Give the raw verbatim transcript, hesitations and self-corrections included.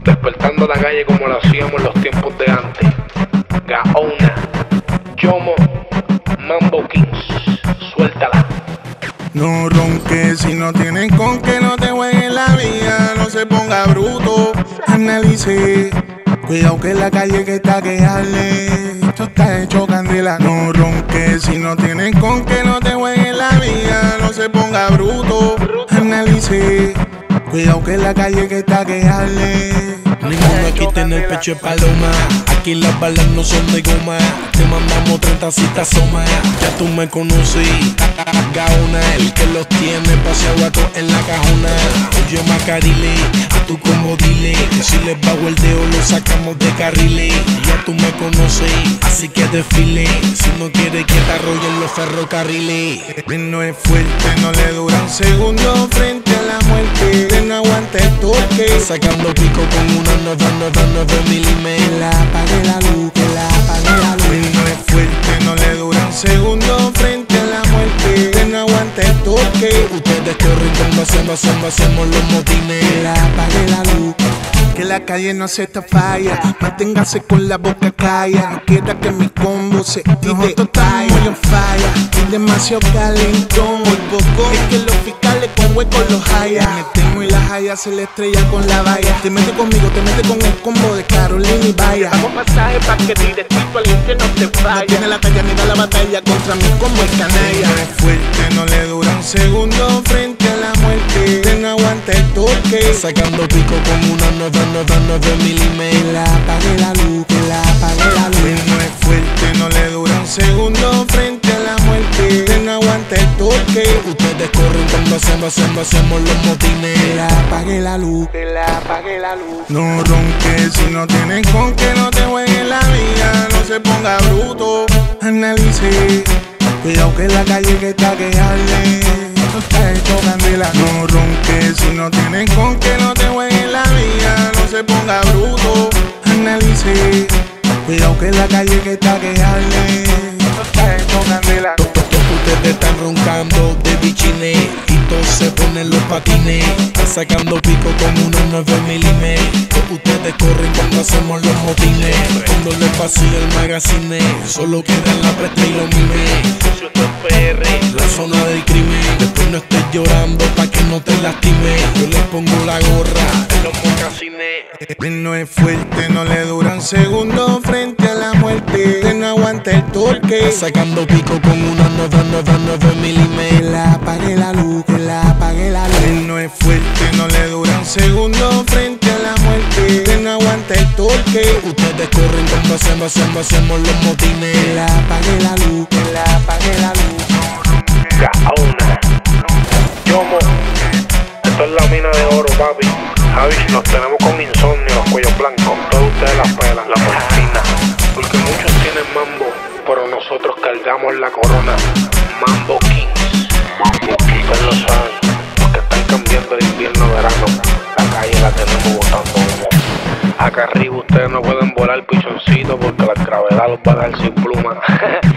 despertando la calle como lo hacíamos en los tiempos de antes. Gaona, Yomo, Mambo Kings, suéltala. No ronques si no tienes con que no te jueguen la vida, no se ponga bruto, analice. Cuidado que en la calle que está que darle, esto está hecho candela. No ronques si no tienes con que no te jueguen la vida, no se ponga bruto, analice. Cuidado que en la calle que está que darle. Ninguno aquí tiene el pecho de paloma. Aquí las balas no son de goma. Te mandamos treinta citas somas. Ya tú me conoces. Gaona, el que los tiene paseado a todos en la cajona. Oye Macarile, a tu como dile que si les bajo el dedo lo sacamos de carriles. Ya tú me conoces, así que desfile. Si no quieres que te arrollen los ferrocarriles. No es fuerte, no le dura un segundo frente a la muerte. No aguanta el toque. Sacando pico con una nueva, nueva, nueve milímetros. Que la apague la luz, que la apague la luz. No es fuerte, no le dura un segundo frente a la muerte. No aguanta el toque. Ustedes corren cuando hacemos, hacemos, hacemos los motines. Que la apague la luz. Que la calle no se te falla. Manténgase con la boca calla. No quiera que mi combo se tire. Nosotros estamos muy en falla. Es demasiado calentón. Por poco es que los fiscales con huecos los hallan. Metemos y la haya se le estrella con la valla. Te mete conmigo, te mete con el combo de Carolina y Vaya. Hago pasaje pa' que directito al infierno te vaya. No tiene la talla ni da la batalla contra mi combo el canalla. No es fuerte, no le dura un segundo frente a la muerte. No aguanta el toque. Sacando pico con una nueva, nueva, nueve milímetros. Que la apague la luz, que la apague la luz. No es fuerte, no le dura un segundo frente a la muerte. No aguanta el toque. Ustedes corren cuando hacemos, hacemos, hacemos los motines. Que la apague la luz, Que la apague la luz. no ronques si no tienes con que no te jueguen la vida, no se ponga bruto, analice. Cuidado que en la calle que está que darle, esto está hecho candela. No ronques si no tienes con que no te jueguen la vida, no se ponga bruto, analice. Cuidado que en la calle que está que darle, esto está hecho candela. Ustedes están roncando de bichines y todos se ponen los patines. Están sacando pico con unos nueve milímetros. Ustedes corren cuando hacemos los motines. Cuando les vacía el magazine, solo quedan la presta y los mimes. P R, La zona del crimen. Después no estés llorando pa' que no te lastimes. Yo les pongo la gorra en los mocasines. No es fuerte, no le dura un segundo frente a la muerte. No aguanta el torque. sacando pico con una nueva, nueva, nueve milímetros. Que la apague la luz, que la apague la luz. Él no es fuerte, no le dura un segundo frente a la muerte. Que no aguanta el torque. Ustedes corren cuando hacemos, hacemos, hacemos los motines. Que la apague la luz, que la apague la luz. Gaona, Yomo, esto es la mina de oro, papi. Javi, nos tenemos con insomnio, los cuellos blancos. Todos ustedes las pelan, la morfina. Porque muchos tienen mambo, pero nosotros cargamos la corona. Mambo Kings, Mambo Kings. Ustedes lo saben, porque están cambiando de invierno a verano. La calle la tenemos botando humo. Acá arriba ustedes no pueden volar pichoncito porque la gravedad los va a dar sin pluma.